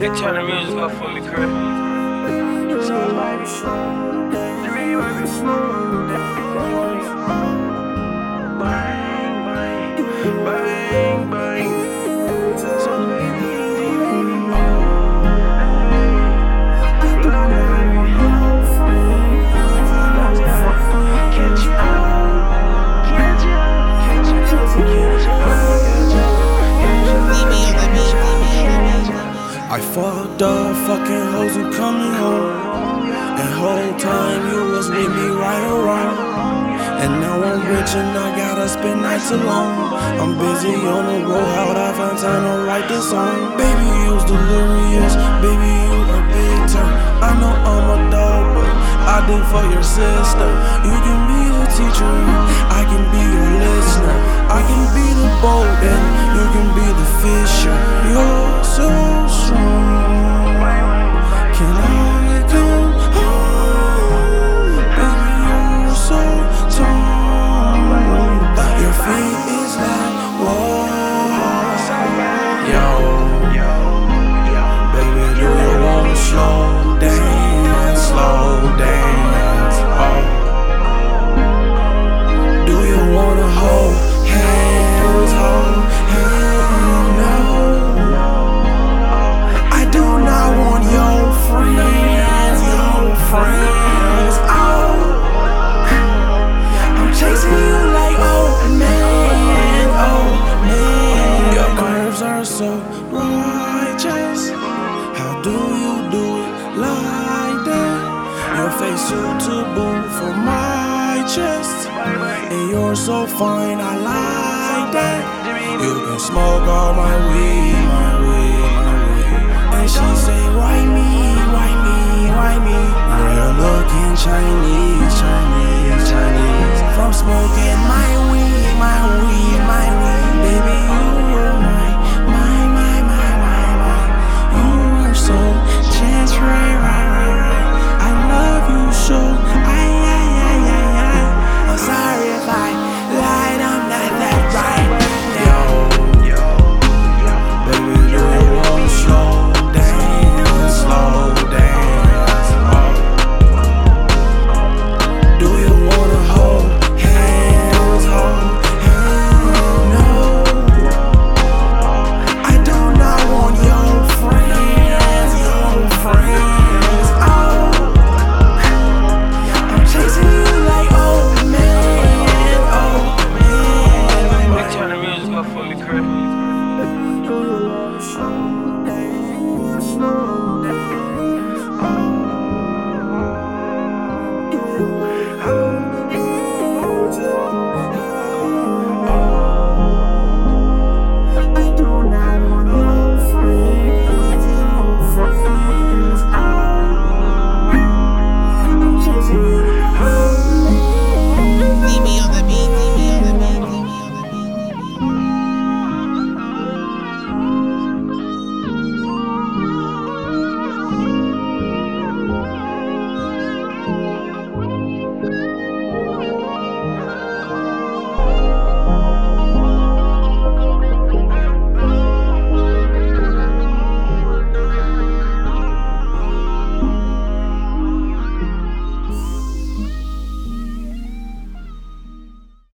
They turn the music up for me, Kurt. Bang, bang, bang, bang. So I fucked up fucking hoes and coming home. And whole time you was with me right or wrong. And now I'm rich and I gotta spend nights alone. I'm busy on the road, how'd I find time to write this song? Baby, you's delirious, baby, you a big turn. I know I'm a dog, but I did for your sister. You can be the teacher, I can be your listener. I can be the boat and you can be the fisher. You're so strong. Can I come home? Baby, you're so tall. Your feet is like walls. Yo, baby, do you wanna slow dance? Slow dance. Oh. Do you wanna hold hands? Hold hands. No. I do not want your friends. Your friends. Oh. I'm chasing you like oh man. Oh man. Your curves are so righteous. How do you do it like that? Your face suitable for my chest. And you're so fine, I like that. You can smoke all my weed, my weed.